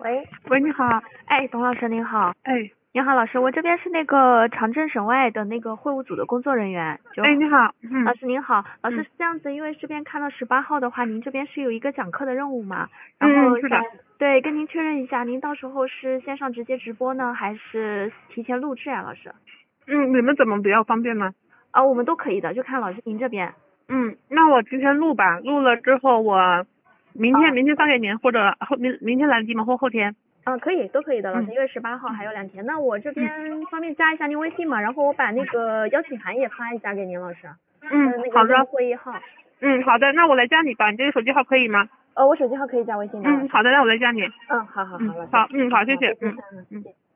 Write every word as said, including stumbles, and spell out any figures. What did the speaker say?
喂， 喂，你好。 哎，董老师您好。 哎， 你好，老师，我这边是那个长征省外的那个会务组的工作人员。就哎，你好。嗯。 老师您好，老师嗯是这样子，因为这边看到十八号的话，您这边是有一个讲课的任务嘛， 嗯然后嗯，是的。 想对跟您确认一下，您到时候是线上直接直播呢，还是提前录制呀，老师？ 嗯，你们怎么比较方便呢？ 啊，我们都可以的，就看老师您这边。 嗯，那我提前录吧，录了之后我明天、 啊明天发给您，或者后明明天来得及吗？或后天？ 嗯，可以，都可以的，老师， 嗯因为十八号还有两天。那我这边嗯方便加一下您微信嘛，然后我把那个邀请函也发一下给您，老师。 嗯， 呃，那个好的。 任务会议号。 嗯，好的，那我来加你吧，你这个手机号可以吗？ 呃，我手机号可以加微信的。 嗯，好的，那我来加你。 嗯，好好好， 嗯， 老师。 好。嗯，好，谢好， 谢。 谢谢， 嗯嗯， 嗯。 谢谢。